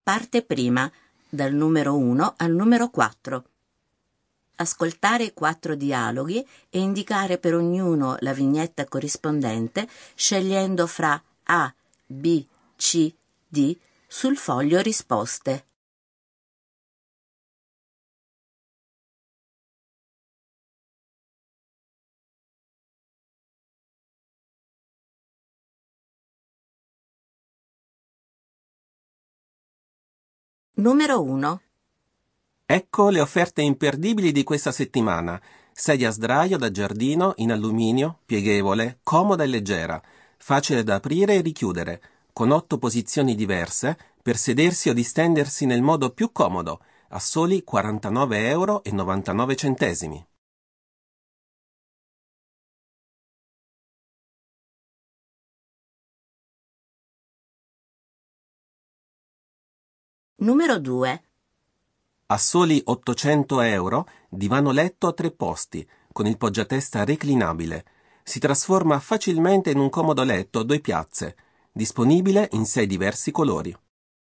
Parte prima, dal numero 1 al numero 4. Ascoltare i 4 dialoghi e indicare per ognuno la vignetta corrispondente scegliendo fra A, B, C, D sul foglio risposte. Numero 1. Ecco le offerte imperdibili di questa settimana. Sedia a sdraio da giardino in alluminio, pieghevole, comoda e leggera, facile da aprire e richiudere, con 8 posizioni diverse per sedersi o distendersi nel modo più comodo, a soli 49,99 €. Numero 2. A soli 800 € divano letto a 3 posti, con il poggiatesta reclinabile. Si trasforma facilmente in un comodo letto a 2 piazze, disponibile in 6 diversi colori.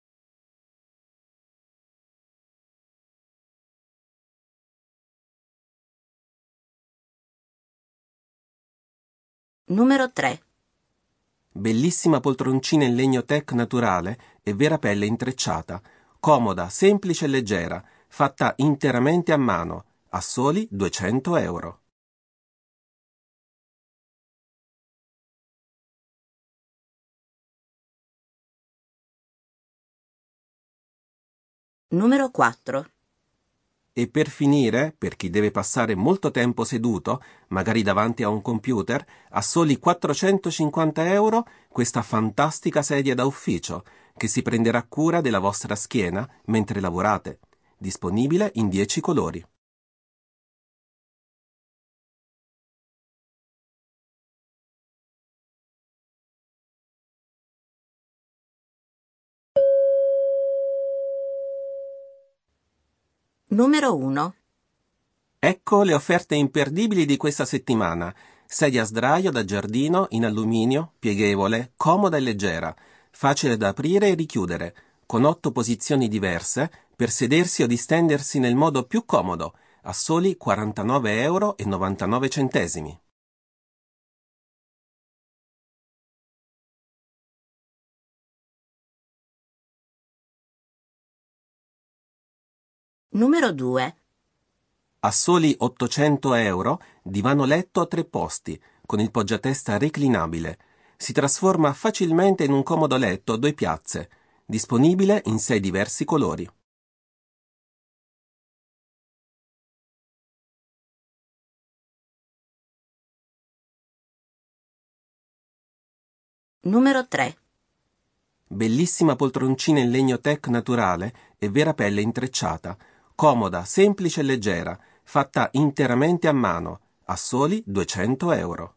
Numero 3. Bellissima poltroncina in legno tech naturale e vera pelle intrecciata, comoda, semplice e leggera, fatta interamente a mano, a soli 200 €. Numero 4. E per finire, per chi deve passare molto tempo seduto, magari davanti a un computer, a soli 450 € questa fantastica sedia da ufficio, che si prenderà cura della vostra schiena mentre lavorate. Disponibile in 10 colori. Numero 1. Ecco le offerte imperdibili di questa settimana. Sedia a sdraio da giardino in alluminio, pieghevole, comoda e leggera, facile da aprire e richiudere, con 8 posizioni diverse per sedersi o distendersi nel modo più comodo, a soli 49,99 €. Numero 2. A soli 800 € divano letto a 3 posti, con il poggiatesta reclinabile. Si trasforma facilmente in un comodo letto a 2 piazze, disponibile in 6 diversi colori. Numero 3. Bellissima poltroncina in legno tech naturale e vera pelle intrecciata, comoda, semplice e leggera, fatta interamente a mano, a soli 200 €.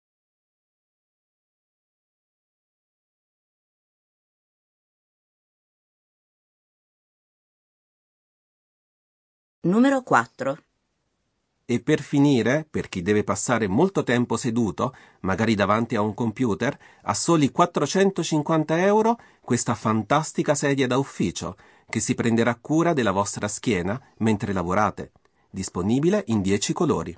Numero 4. E per finire, per chi deve passare molto tempo seduto, magari davanti a un computer, a soli 450 € questa fantastica sedia da ufficio, che si prenderà cura della vostra schiena mentre lavorate. Disponibile in 10 colori.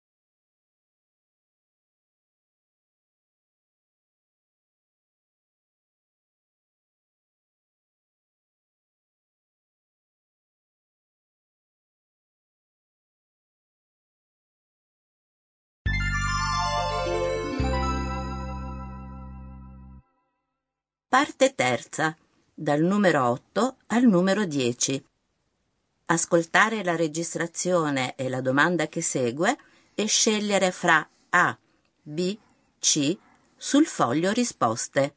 Parte terza, dal numero 8 al numero 10. Ascoltare la registrazione e la domanda che segue e scegliere fra A, B, C sul foglio risposte.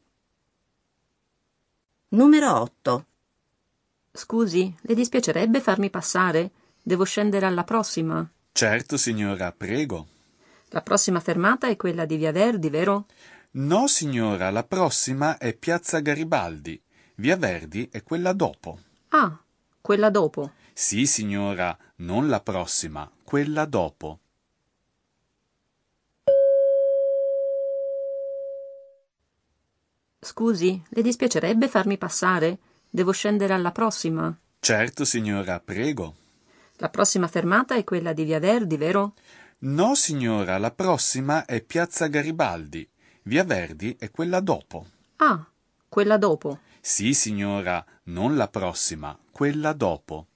Numero 8. Scusi, le dispiacerebbe farmi passare? Devo scendere alla prossima. Certo, signora, prego. La prossima fermata è quella di Via Verdi, vero? No, signora, la prossima è Piazza Garibaldi. Via Verdi è quella dopo. Ah, quella dopo. Sì, signora, non la prossima, quella dopo. Scusi, le dispiacerebbe farmi passare? Devo scendere alla prossima. Certo, signora, prego. La prossima fermata è quella di Via Verdi, vero? No, signora, la prossima è Piazza Garibaldi. Via Verdi è quella dopo. Ah, quella dopo. Sì, signora, non la prossima, quella dopo.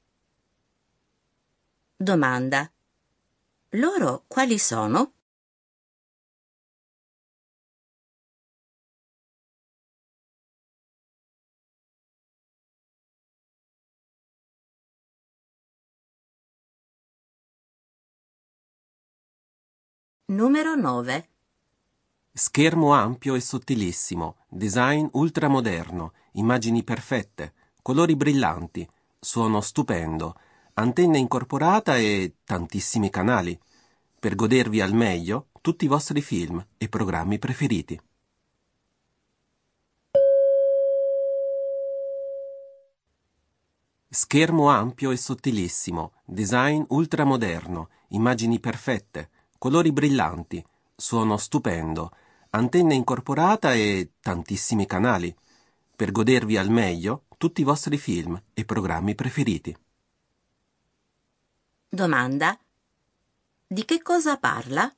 Domanda. Loro quali sono? Numero 9. Schermo ampio e sottilissimo, design ultramoderno, immagini perfette, colori brillanti, suono stupendo, antenna incorporata e tantissimi canali, per godervi al meglio tutti i vostri film e programmi preferiti. Schermo ampio e sottilissimo, design ultramoderno, immagini perfette, colori brillanti, suono stupendo, antenna incorporata e tantissimi canali, per godervi al meglio tutti i vostri film e programmi preferiti. Domanda. Di che cosa parla?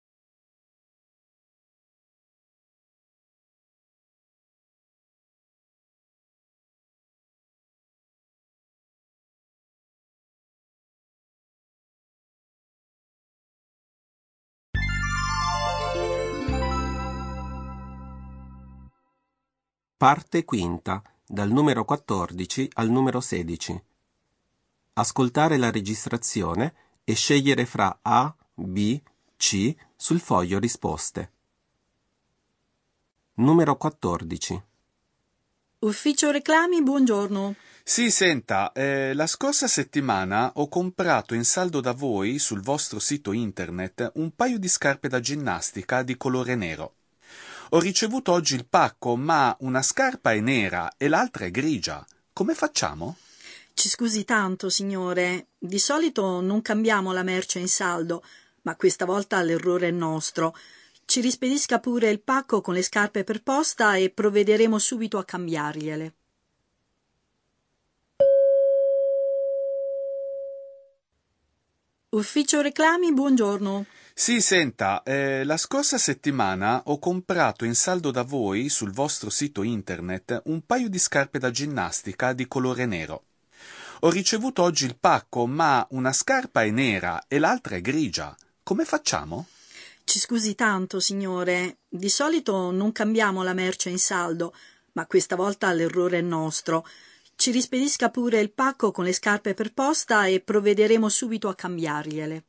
Parte quinta, dal numero 14 al numero 16. Ascoltare la registrazione e scegliere fra A, B, C sul foglio risposte. Numero 14. Ufficio reclami, buongiorno. Sì, senta, la scorsa settimana ho comprato in saldo da voi sul vostro sito internet un paio di scarpe da ginnastica di colore nero. Ho ricevuto oggi il pacco, ma una scarpa è nera e l'altra è grigia. Come facciamo? Ci scusi tanto, signore. Di solito non cambiamo la merce in saldo, ma questa volta l'errore è nostro. Ci rispedisca pure il pacco con le scarpe per posta e provvederemo subito a cambiargliele. Ufficio reclami, buongiorno. Sì, senta, la scorsa settimana ho comprato in saldo da voi sul vostro sito internet un paio di scarpe da ginnastica di colore nero. Ho ricevuto oggi il pacco, ma una scarpa è nera e l'altra è grigia. Come facciamo? Ci scusi tanto, signore. Di solito non cambiamo la merce in saldo, ma questa volta l'errore è nostro. Ci rispedisca pure il pacco con le scarpe per posta e provvederemo subito a cambiargliele.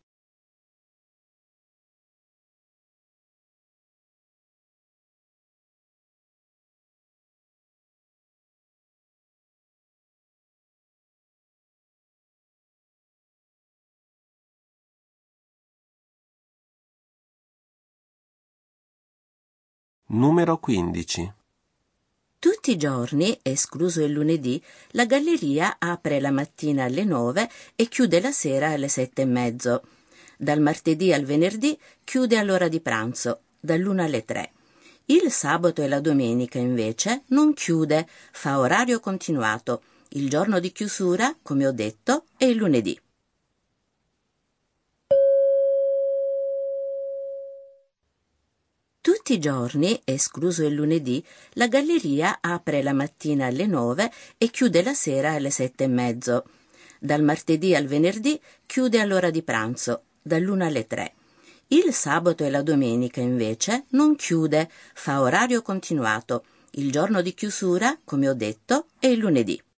Numero 15. Tutti i giorni, escluso il lunedì, la galleria apre la mattina alle 9 e chiude la sera alle 7:30. Dal martedì al venerdì chiude all'ora di pranzo, dall'1 alle 3. Il sabato e la domenica, invece, non chiude, fa orario continuato. Il giorno di chiusura, come ho detto, è il lunedì. Tutti i giorni, escluso il lunedì, la galleria apre la mattina alle 9 e chiude la sera alle 7:30. Dal martedì al venerdì chiude all'ora di pranzo, dall'1 alle 3. Il sabato e la domenica, invece, non chiude, fa orario continuato. Il giorno di chiusura, come ho detto, è il lunedì.